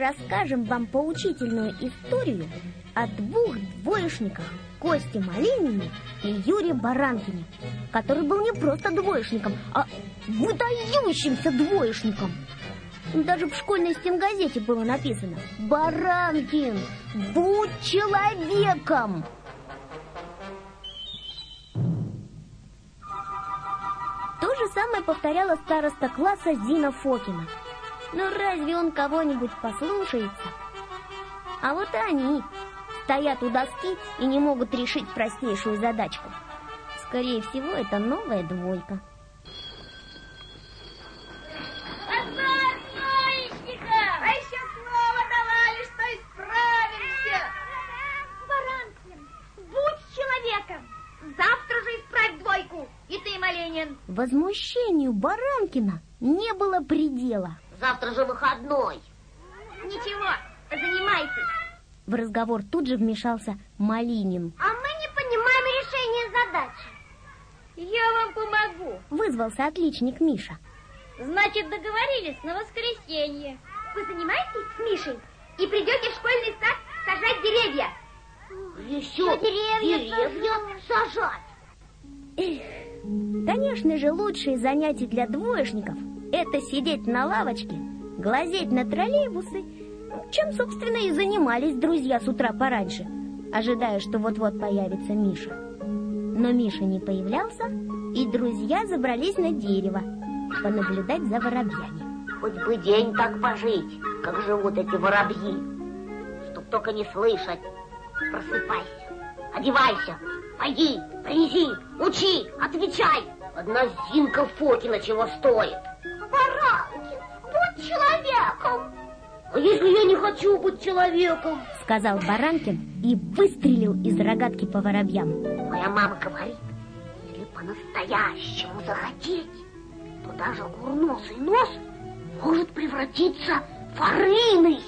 расскажем вам поучительную историю о двух двоечниках, Косте Малинине и Юре Баранкине, который был не просто двоечником, а выдающимся двоечником. Даже в школьной стенгазете было написано: «Баранкин, будь человеком!» То же самое повторяла староста класса Зина Фокина. Но разве он кого-нибудь послушается? А вот и они стоят у доски и не могут решить простейшую задачку. Скорее всего, это новая двойка. А еще слово давали, что исправимся. Баранкин, будь человеком. Завтра же исправь двойку. И ты, Малинин. Возмущению Баранкина не было предела. Завтра же выходной. Ничего, занимайтесь. В разговор тут же вмешался Малинин. А мы не понимаем решение задачи. Я вам помогу. Вызвался отличник Миша. Значит, договорились на воскресенье. Вы занимаетесь с Мишей и придете в школьный сад сажать деревья. Еще деревья сажать. Эх, конечно же, лучшие занятия для двоечников — это сидеть на лавочке, глазеть на троллейбусы, чем, собственно, и занимались друзья с утра пораньше, ожидая, что вот-вот появится Миша. Но Миша не появлялся, и друзья забрались на дерево понаблюдать за воробьями. Хоть бы день так пожить, как живут эти воробьи, чтоб только не слышать. Просыпайся, одевайся, пойди, принеси, учи, отвечай. Одна Зинка Фокина чего стоит. Баранкин, будь человеком. А если я не хочу быть человеком? Сказал Баранкин и выстрелил из рогатки по воробьям. Моя мама говорит, если по-настоящему захотеть, то даже курносый нос может превратиться в орлиный.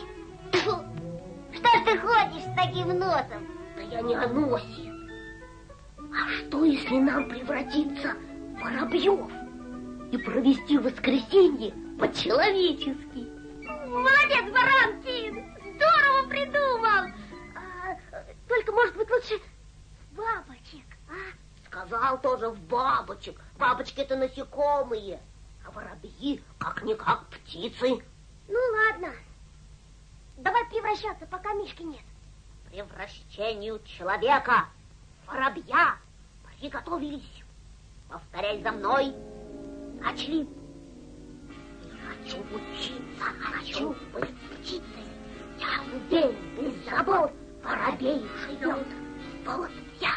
Что ж ты ходишь с таким носом? Да я не о носе. А что, если нам превратиться в воробьев и провести воскресенье по-человечески? Молодец, Баранкин! Здорово придумал! Только, может быть, лучше бабочек, а? Сказал тоже в бабочек. Бабочки — это насекомые, а воробьи как-никак птицы. Ну, ладно. Давай превращаться, пока Мишки нет. Превращению человека в воробья приготовились. Повторяй за мной. Начали. Хочу учиться, хочу быть птицей. Я уверен, без забот воробей живет. Вот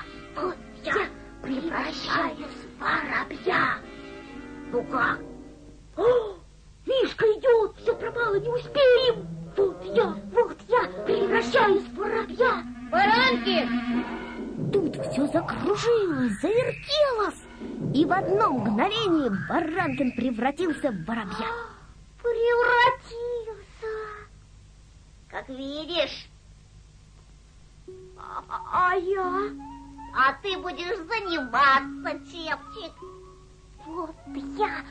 я превращаюсь в воробья. Ну как? О, Мишка идет, все пропало, не успеем. Вот я превращаюсь в воробья. Баранкин! Тут все закружилось, завертелось, и в одно мгновение Баранкин превратился в воробья. Превратился. Как видишь. А я? А ты будешь заниматься, Чепчик. Вот я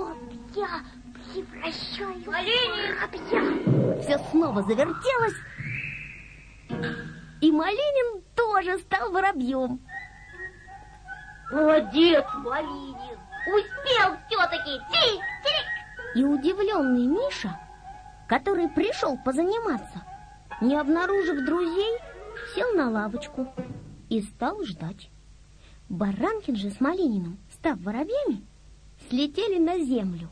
превращаюсь в воробья. Все снова завертелось, и Малинин тоже стал воробьем. Молодец, Малинин. Успел все-таки. Тик-тик. И удивленный Миша, который пришел позаниматься, не обнаружив друзей, сел на лавочку и стал ждать. Баранкин же с Малининым, став воробьями, слетели на землю.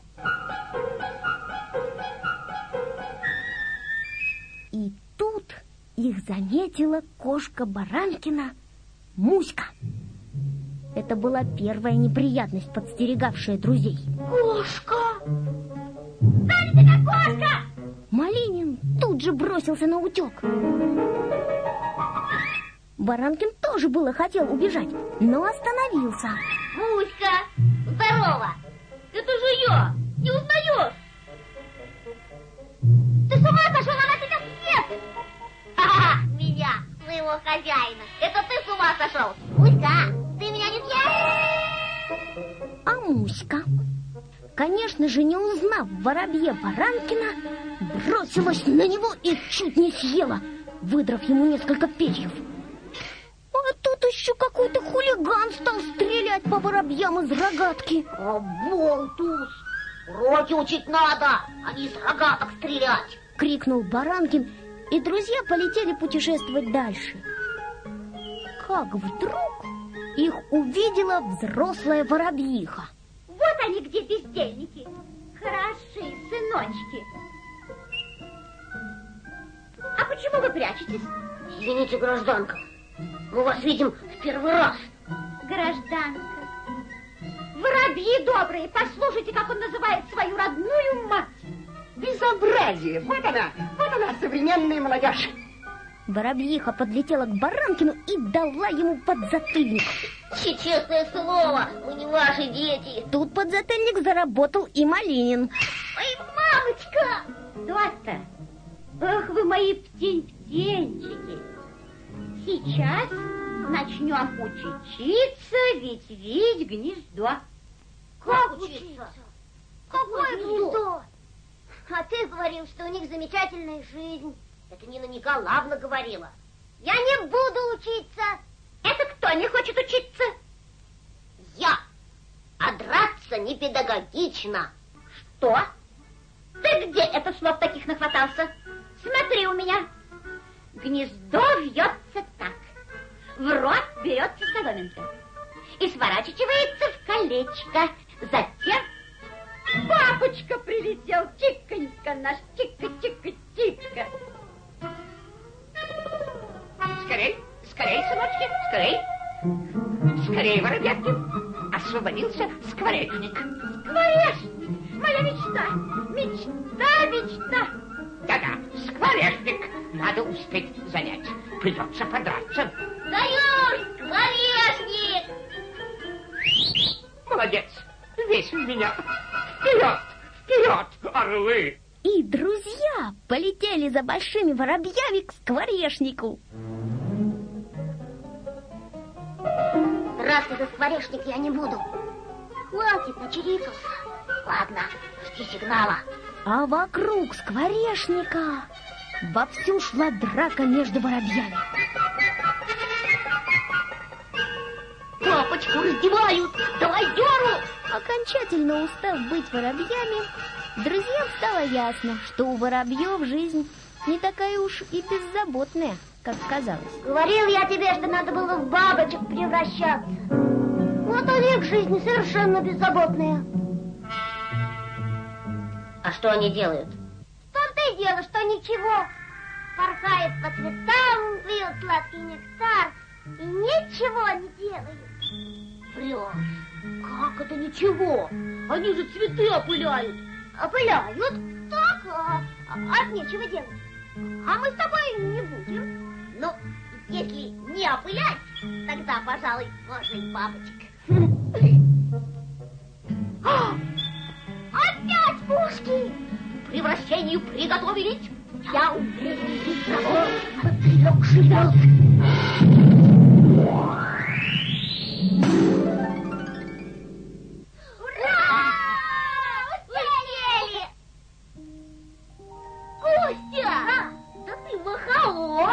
И тут их заметила кошка Баранкина Муська. Это была первая неприятность, подстерегавшая друзей. Кошка! Сзади кошка! Малинин тут же бросился на утек. Баранкин тоже было хотел убежать, но остановился. Муська, здорово! Это же я! Не узнаешь? Ты с ума сошел, она тебя съест! Ха-ха, меня, своего хозяина. Это ты с ума сошел? Муська, ты меня не съешь? А Муська конечно же, не узнав воробья Баранкина, бросилась на него и чуть не съела, выдрав ему несколько перьев. А тут еще какой-то хулиган стал стрелять по воробьям из рогатки. Болтус! Уроки учить надо, а не из рогаток стрелять! Крикнул Баранкин, и друзья полетели путешествовать дальше. Как вдруг их увидела взрослая воробьиха. Вот они где, бездельники. Хороши, сыночки. А почему вы прячетесь? Извините, гражданка, мы вас видим в первый раз. Гражданка. Воробьи добрые, послушайте, как он называет свою родную мать. Безобразие! Вот она, современная молодежь. Воробьиха подлетела к Баранкину и дала ему подзатыльник. Честное слово, мы не ваши дети. Тут подзатыльник заработал и Малинин. Ой, мамочка! Кто-то? Ох, вы мои птень-птенчики. Сейчас начнем учиться ветвить гнездо. Как учиться? Какое гнездо? А ты говорил, что у них замечательная жизнь. Это Нина Николаевна говорила. Я не буду учиться. Это кто не хочет учиться? Я. А драться не педагогично. Что? Ты где это слов таких нахватался? Смотри у меня. Гнездо вьется так. В рот берется соломинка и сворачивается в колечко. Затем папочка прилетел, тиконька наш, тика-тика-тика. Скорей, скорей, сыночки, скорей. Скорей, воробятки. Освободился скворечник. Скворечник, моя мечта, мечта, мечта. Да-да, скворечник. Надо успеть занять. Придется подраться. Даешь, скворечник! Молодец, весь в меня. Вперед, вперед, орлы! И друзья полетели за большими воробьями к скворечнику. Драться за скворечник я не буду. Хватит, начерикался. Ладно, жди сигнала. А вокруг скворечника вовсю шла драка между воробьями. Папочку раздевают, давай дёру! Окончательно устав быть воробьями, друзьям стало ясно, что у воробьев жизнь не такая уж и беззаботная, как казалось. Говорил я тебе, что надо было в бабочек превращаться. Вот у них жизнь совершенно беззаботная. А что они делают? В том-то и дело, что ничего. Порхают по цветам, пьют сладкий нектар и ничего не делают. Врешь. Как это ничего? Они же цветы опыляют. Опыляют? Так, от нечего делать. А мы с тобой не будем. Ну, если не опылять, тогда, пожалуй, можно и бабочек. Опять пушки! К превращению приготовились. Я умею видеть того, поперек живет. Ура! Успели! Костя! Да ты маховод!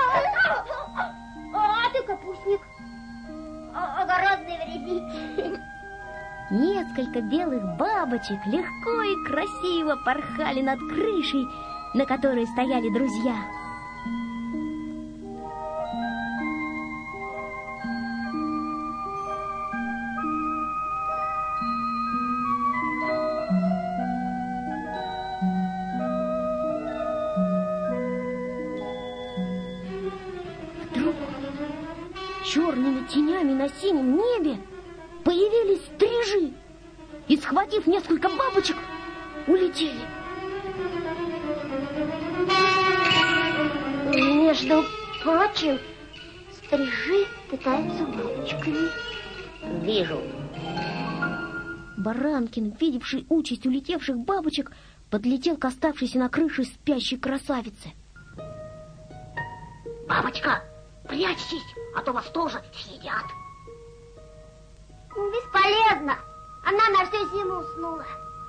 А ты капустник. Огородный вредитель. Несколько белых бабочек легко и красиво порхали над крышей, на которой стояли друзья. Вдруг черными тенями на синем небе появились стрижи и, схватив несколько бабочек, улетели. Между прочим, стрижи питаются бабочками. Вижу. Баранкин, видевший участь улетевших бабочек, подлетел к оставшейся на крыше спящей красавице. Бабочка, прячьтесь, а то вас тоже съедят. Бесполезно. Она на всю зиму уснула.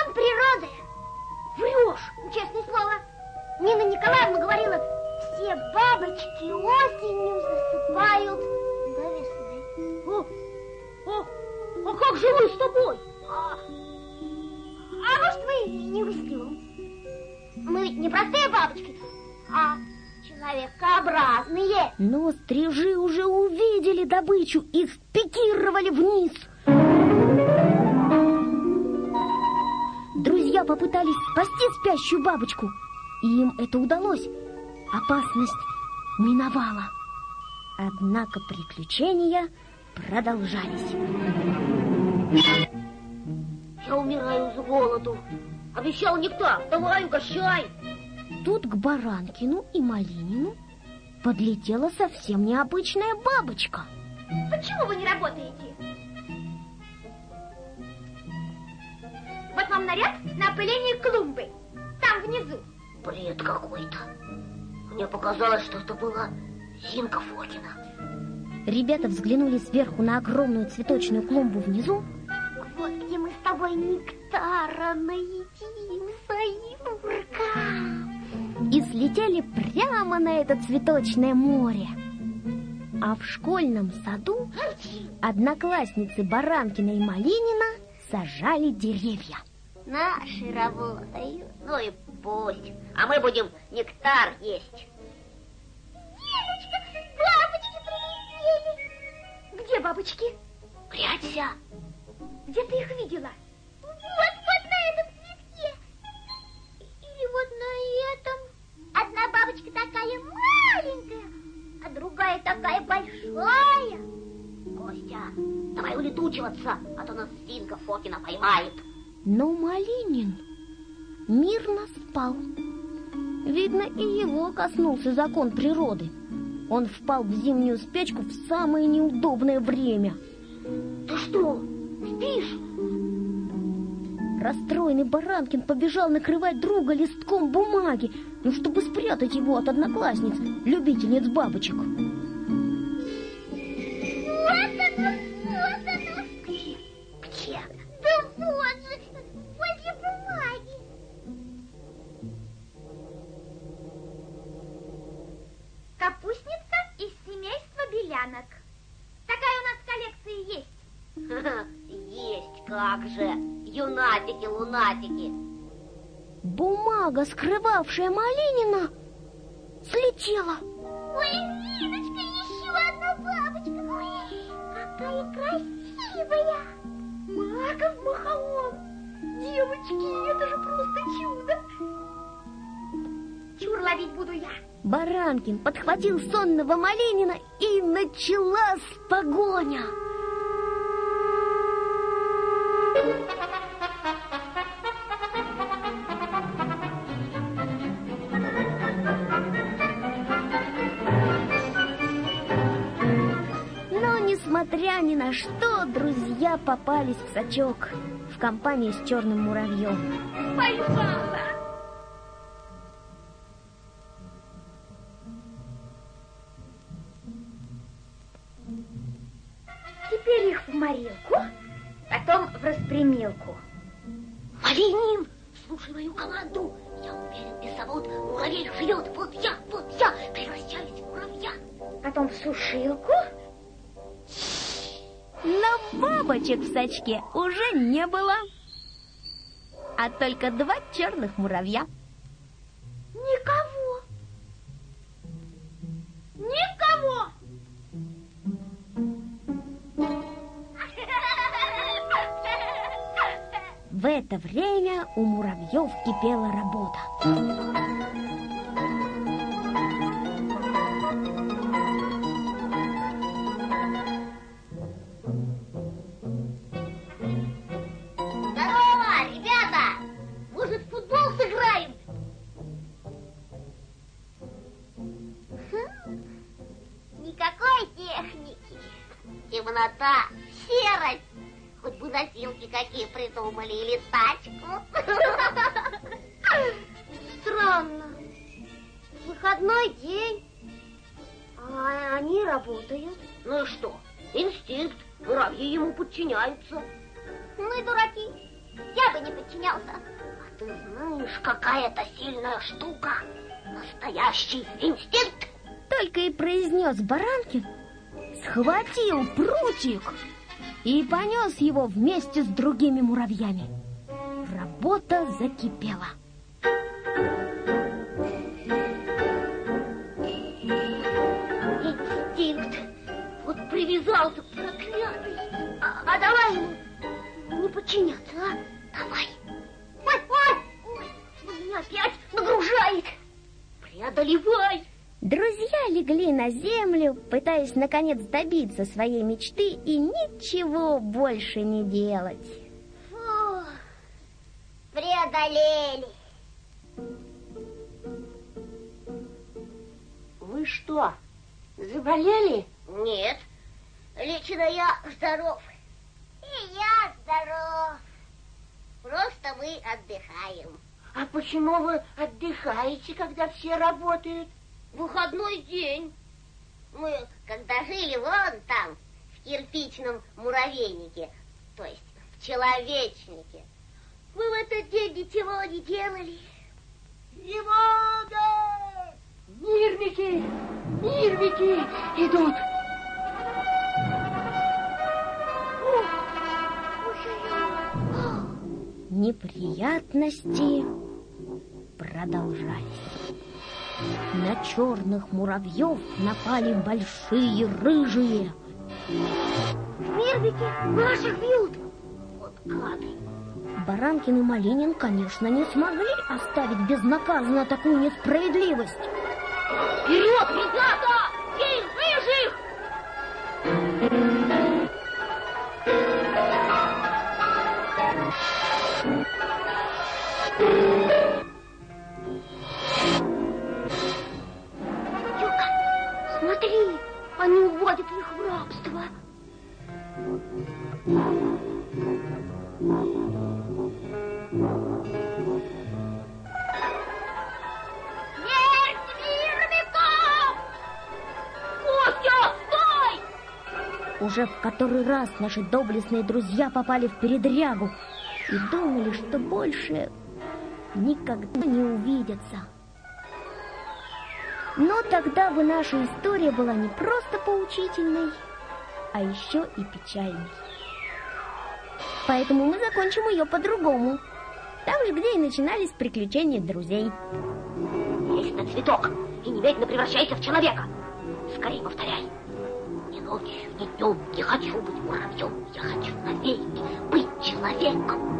закон природы. Врешь, честное слово. Нина Николаевна говорила, все бабочки осенью засыпают до весны. А как же мы с тобой? А может, мы и не уснем? Мы ведь не простые бабочки, а человекообразные. Но стрижи уже увидели добычу и спикировали вниз. Друзья попытались спасти спящую бабочку, и им это удалось. Опасность миновала. Однако приключения продолжались. Я умираю с голоду. Обещал нектар, давай угощай. Тут к Баранкину и Малинину подлетела совсем необычная бабочка. Почему вы не работаете? Вот вам наряд на опыление клумбы. Там внизу. Бред какой-то. Мне показалось, что это была Зинка Фокина. Ребята взглянули сверху на огромную цветочную клумбу внизу. Вот где мы с тобой нектара наедимся, Юрка. И слетели прямо на это цветочное море. А в школьном саду одноклассницы Баранкина и Малинина сажали деревья. Наши работают. Ну и пусть. А мы будем нектар есть. Диночка, бабочки прилетели. Где бабочки? Прячься. Где ты их видела? Вот на этом цветке. Или вот на этом. Одна бабочка такая маленькая, а другая такая большая. Костя, давай улетучиваться, а то нас Зинка Фокина поймает. Но Малинин мирно спал. Видно, и его коснулся закон природы. Он впал в зимнюю спячку в самое неудобное время. Ты что, спишь? Расстроенный Баранкин побежал накрывать друга листком бумаги, чтобы спрятать его от одноклассниц, любительниц бабочек. Вот оно. Где? Да вот же, возле бумаги. Капустница из семейства белянок. Такая у нас коллекция есть. Есть, как же. Юнатики-лунатики. Бумага, скрывавшая Малинина, слетела. Ой, Ниночка, еще одна бабочка. Ой, какая красивая. Мака в маховом. Девочки, это же просто чудо. Чур ловить буду я. Баранкин подхватил сонного Малинина, и началась погоня. Но, несмотря ни на что, друзья попались в сачок в компании с черным муравьем. Поймала. Теперь их в морилку, потом в распрямилку. Малинин, слушай мою команду. Я уверен, бесовод муравей живет. Вот я превращаюсь в муравья. Потом в сушилку. Но бабочек в сачке уже не было, а только 2 черных муравья. Никого. Никого. В это время у муравьев кипела работа. Здорово, ребята! Может, в футбол сыграем? Никакой техники. Темнота, серость. Хоть бы носилки какие придумали или тачку. Странно. Выходной день, а они работают. Ну и что? Инстинкт. Муравьи ему подчиняются. Мы дураки. я бы не подчинялся. А ты знаешь, какая это сильная штука? Настоящий инстинкт. Только и произнес Баранкин, схватил прутик и понес его вместе с другими муравьями. Работа закипела. Инстинкт. Вот привязался проклятый. А давай ему не подчиняться, а? Давай. Ой, меня опять нагружает. Преодолевай. Друзья легли на землю, пытаясь наконец добиться своей мечты и ничего больше не делать. Фу, преодолели. Вы что, заболели? Нет, лично я здоров. И я здоров. Просто мы отдыхаем. А почему вы отдыхаете, когда все работают? Выходной день. Мы, когда жили вон там, в кирпичном муравейнике, то есть в человечнике, мы в этот день ничего не делали. Тревога! Мирники! Мирники идут! Неприятности продолжались. На черных муравьев напали большие рыжие. Мирники наших бьют! Вот гады! Баранкин и Малинин, конечно, не смогли оставить безнаказанно такую несправедливость. Вперед, ребята! Бей рыжих! Юка, смотри, они уводят их в рабство. Смерть мирникам! Костя, стой! Уже в который раз наши доблестные друзья попали в передрягу и думали, что больше никогда не увидятся. Но тогда бы наша история была не просто поучительной, а еще и печальной. Поэтому мы закончим ее по-другому. Там же, где и начинались приключения друзей. Лезь на цветок и немедленно превращайся в человека. Скорее повторяй. Ни ночью, ни днем не хочу быть муравьем. Я хочу навеки быть человеком.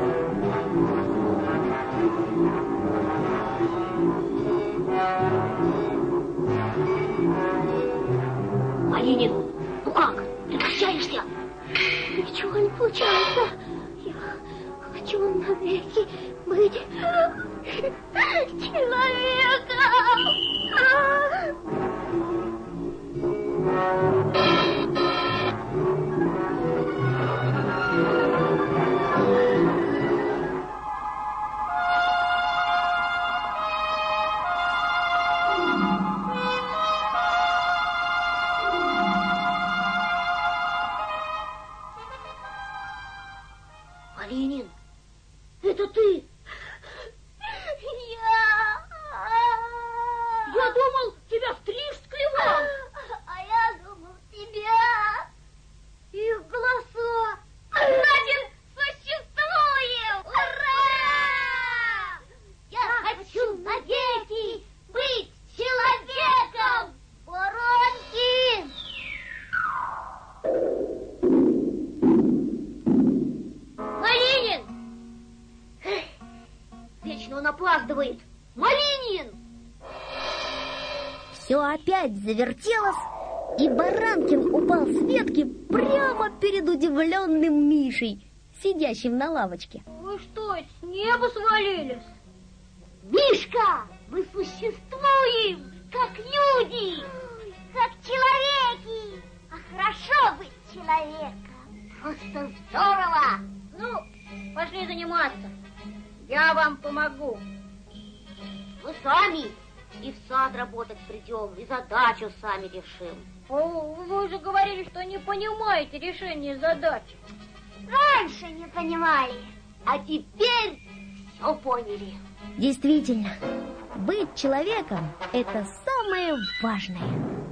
Малинин, ну как, прекращаешься? Ничего не получается. Я хочу навеки быть человеком. Малинин, это ты? Я думал, тебя стрижь с клевом. А я думал, тебя. Их голоса. Значит, существуем! Ура! Я хочу навеки быть человеком! Баранкин! Малинин! Вечно он опаздывает. Малинин! Все опять завертелось, и Баранкин упал с ветки прямо перед удивленным Мишей, сидящим на лавочке. Вы что, с неба свалились? Мишка, мы существуем, как люди, как человеки. А хорошо быть человеком. Просто здорово! Ну, пошли заниматься. Я вам помогу. Мы сами и в сад работать придем, и задачу сами решим. О, вы же говорили, что не понимаете решение задачи. Раньше не понимали, А теперь все поняли. Действительно, быть человеком – это самое важное.